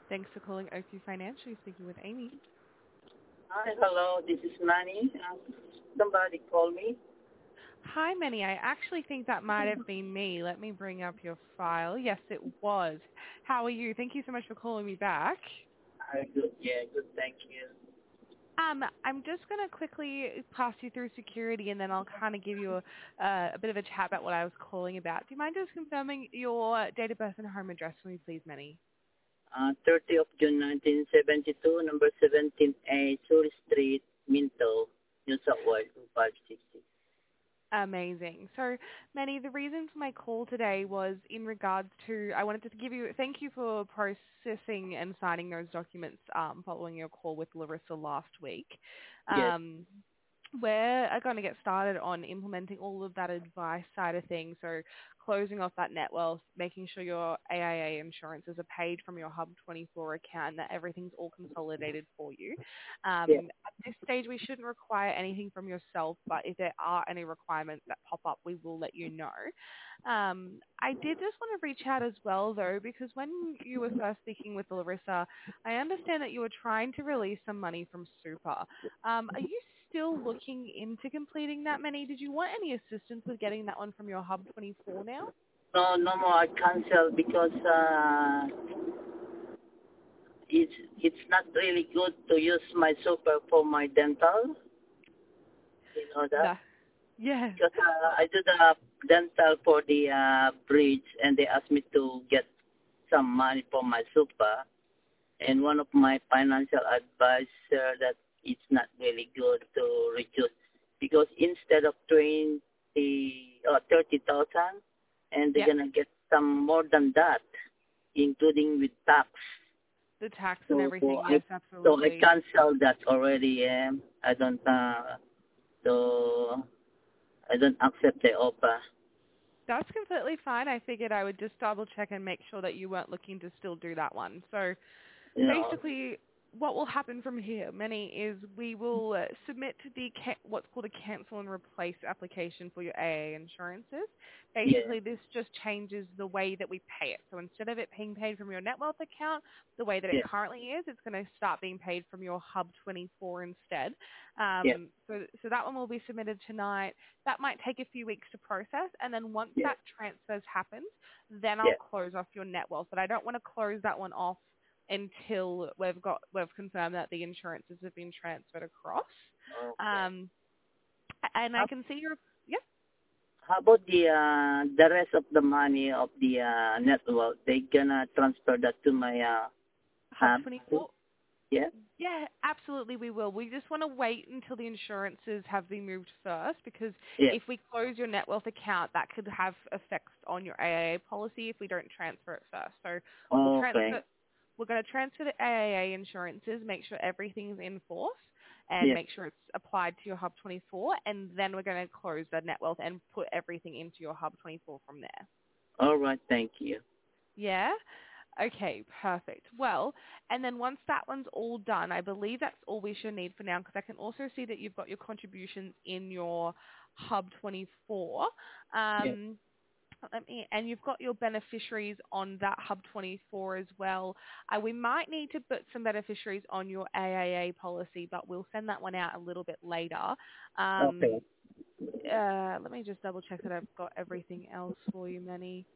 Thanks for calling Oakview Financial. You're speaking with Amy. Hi, hello, this is Manny. Somebody called me. Hi, Manny. I actually think that might have been me. Let me bring up your file. Yes, it was. How are you? Thank you so much for calling me back. Good, yeah, good, thank you. I'm just going to quickly pass you through security, and then I'll kind of give you a bit of a chat about what I was calling about. Do you mind just confirming your date of birth and home address for me, please, Manny? 30 of June 1972, number 17A, Surrey Street, Minto, New South Wales, 2566. Amazing. So, Manny, the reason for my call today was in regards to, I wanted to thank you for processing and signing those documents following your call with Larissa last week. Yes, Um, we're going to get started on implementing all of that advice side of things. So closing off that net wealth, making sure your AIA insurances are paid from your Hub24 account, and that everything's all consolidated for you. yes, At this stage, we shouldn't require anything from yourself, but if there are any requirements that pop up, we will let you know. I did just want to reach out as well, though, because when you were first speaking with Larissa, I understand that you were trying to release some money from Super. Are you still looking into completing that many? Did you want any assistance with getting that one from your Hub 24 now? no, no more. I cancel because it's it's not really good to use my super for my dental. You know that No. Yeah. because I do the dental for the bridge, and they asked me to get some money for my super. And one of my financial advisor that it's not really good to reduce because instead of 30,000, and they're Yep. gonna get some more than that, including with tax. The tax and So everything. I Yes, so I absolutely. canceled that already. I don't so I don't accept the offer. That's completely fine. I figured I would just double check and make sure that you weren't looking to still do that one. So You know. basically, what will happen from here, Manny, is we will submit the what's called a cancel and replace application for your AA insurances. Yeah. Basically, this just changes the way that we pay it. So instead of it being paid from your net wealth account, the way that it Yeah. currently is, it's going to start being paid from your Hub 24 instead. Yeah. So that one will be submitted tonight. That might take a few weeks to process, and then once Yeah. that transfer's happened, then I'll Yeah. close off your net wealth. But I don't want to close that one off until we've confirmed that the insurances have been transferred across. Okay. Um, and I How can see your yeah How about the rest of the money of the network? They gonna transfer that to my Hub hub? 24. Yeah, Yeah, absolutely we will. We just want to wait until the insurances have been moved first because yeah. if we close your net wealth account, that could have effects on your AAA policy if we don't transfer it first. So we'll Okay. transfer, we're going to transfer the AAA insurances, make sure everything's in force and Yeah. make sure it's applied to your Hub 24, and then we're going to close the net wealth and put everything into your Hub 24 from there. All right. Thank you. Yeah? Okay, perfect. Well, and then once that one's all done, I believe that's all we should need for now because I can also see that you've got your contributions in your Hub 24. Yeah. Um, and you've got your beneficiaries on that Hub 24 as well. We might need to put some beneficiaries on your AAA policy, but we'll send that one out a little bit later. Okay. Um, let me just double check that I've got everything else for you, Manny.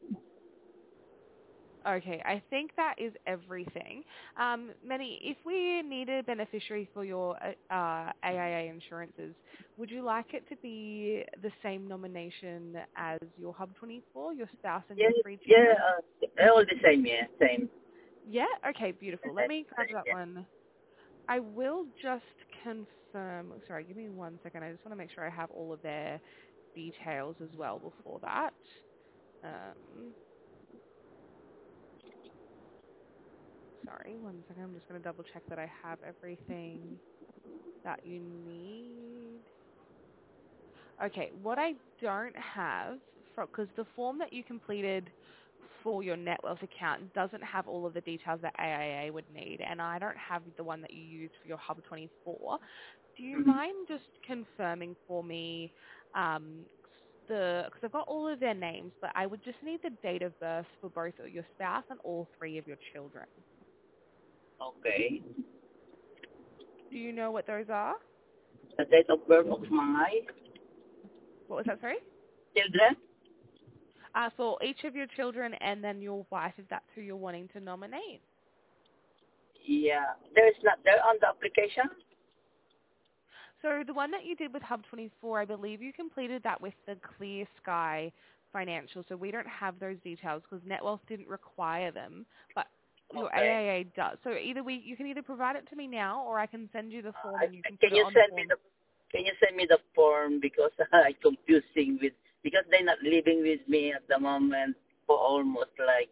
Okay, I think that is everything. Manny, if we need a beneficiary for your AIA insurances, would you like it to be the same nomination as your Hub 24, your spouse and Yeah. your three Yeah. children? All the same. Yeah. Same. Yeah? Okay, beautiful. Let me grab that Yeah. one. I will just confirm. Sorry, give me 1 second. I just want to make sure I have all of their details as well before that. Um, Sorry, 1 second. I'm just going to double check that I have everything that you need. Okay, what I don't have, because the form that you completed for your NetWealth account doesn't have all of the details that AIA would need, and I don't have the one that you used for your Hub 24. Do you Mhm. mind just confirming for me because I've got all of their names, but I would just need the date of birth for both your spouse and all three of your children. Okay. Do you know what those are? The date of birth of my What was that, sorry? children? For each of your children and then your wife, if that's who you're wanting to nominate. Yeah. There's not there on the application? So the one that you did with Hub24, I believe you completed that with the Clear Sky Financial. So we don't have those details because NetWealth didn't require them, but your Okay. AAA does. So you can either provide it to me now, or I can send you the form and you can put Can it you on the send me form. the form because I confusing with because they're not living with me at the moment for almost like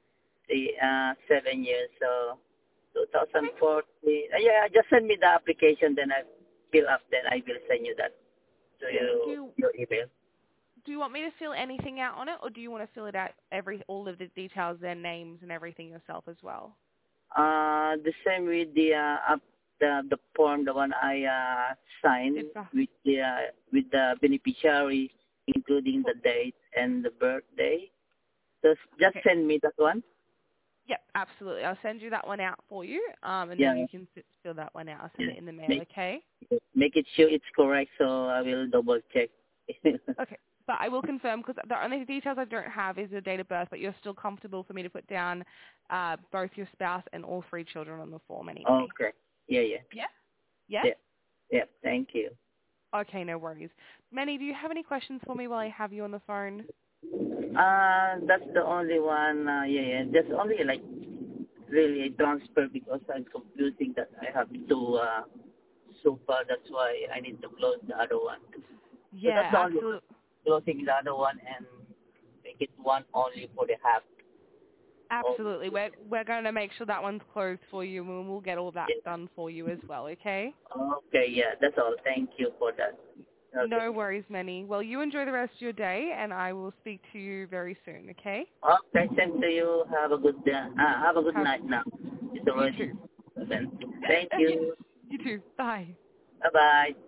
7 years. So 2014. Yeah, just send me the application, then I fill up. Then I will send you that to Do you you your email. do you want me to fill anything out on it, or do you want to fill it out all of the details, their names and everything yourself as well? The same with the form, the one I signed Did with the beneficiary, including the date and the birthday. Just Okay. send me that one. Yep, absolutely. I'll send you that one out for you, and then Yeah, you can fill that one out. I'll send yeah. it in the mail, Make okay? make it sure it's correct, so I will double check. Okay. But I will confirm, because the only details I don't have is your date of birth, but you're still comfortable for me to put down both your spouse and all 3 children on the form anyway. Okay. Yeah, yeah, Yeah? Yeah? yeah, yeah. Thank you. Okay, no worries. Manny, do you have any questions for me while I have you on the phone? That's the only one. Yeah, yeah. That's only like really a transfer because I'm confusing that I have two sofa. That's why I need to close the other one. So that's Yeah, the only one. absolutely. Closing the other one and make it one only for the half. Of, Absolutely. We're going to make sure that one's closed for you, and we'll get all that yeah. done for you as well, okay? Okay, yeah. That's all. Thank you for that. Okay. No worries, Manny. Well, you enjoy the rest of your day, and I will speak to you very soon, okay? Okay, same to you. Have a good have a good Have night now. It's you already too. 7. Thank you, you. you too. Bye. Bye bye.